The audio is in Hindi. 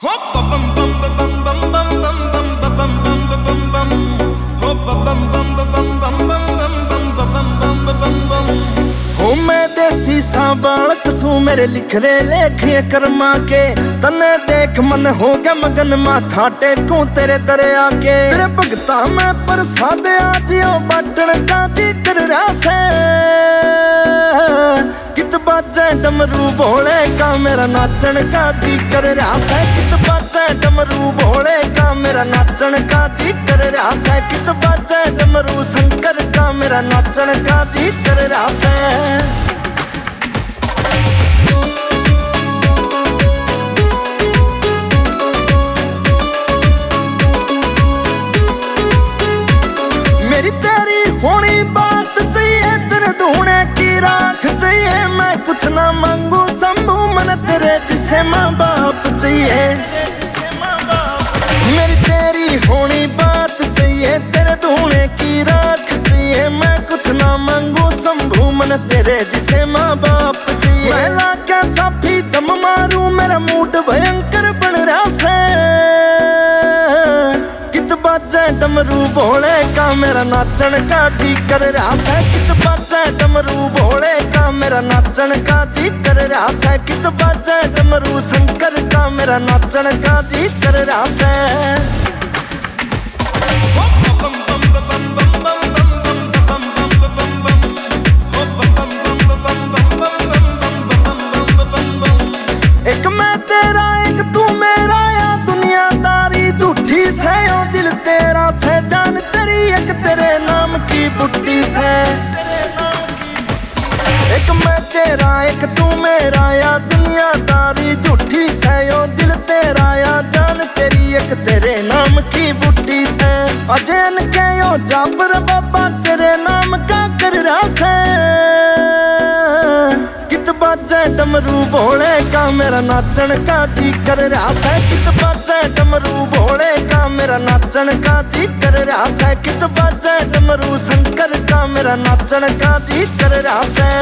हो मैं देसी सा बालक सू मेरे लिख रहे लेखिए कर्मा के तने देख मन हो गया मगन माथा टेकूं तेरे दरे आके तेरे भगता मैं प्रसाद आजियो बाटन का जी कर रहा से कित बाजे डमरू भोले का मेरा नाचन का जी कर रहा से कित बाजे डमरू भोले का मेरा नाचन का जी कर रहा से कित बाजे डमरू शंकर का मेरा नाचन का जी कर रहा से। मेरी तेरी होनी बात चाहिए तेरे धूने की राख चाहिए मैं कुछ ना मांगू शंभू मन तेरे जिसे माँ बाप चाहिए मेरी तेरी होनी बात चाहिए तेरे धूने की राख चाहिए मैं कुछ ना मांगू शंभू मन तेरे जिसे माँ बाप चाहिए मैं लाके साफी दम मारू मेरा मूड भयंकर बन रहा से डमरू भोले का मेरा नाचन का जी कर रहा है कित बाजे डमरू भोले का मेरा नाचन का जी कर रहा है कित बाजे डमरू शंकर का मेरा नाचन का जी कर रहा है। एक मैं तेरा एक तू मेरा या दुनियादारी झूठी से ओ दिल तेरा से जान तेरी एक तेरे नाम की बुट्टी से एक मैं तेरा एक तू मेरा या दुनियादारी झूठी से ओ दिल तेरा या जान तेरी एक तेरे नाम की बुट्टी से अजैन के ओ जाबर बाबा तेरे नाम का कर रहा से बाजे डमरू भोले का मेरा नाचन का जी कर रहा है कित बाजे डमरू भोले का मेरा नाचन का जी कर रहा है कित बाजे डमरू शंकर का मेरा नाचन का जी कर रहा है।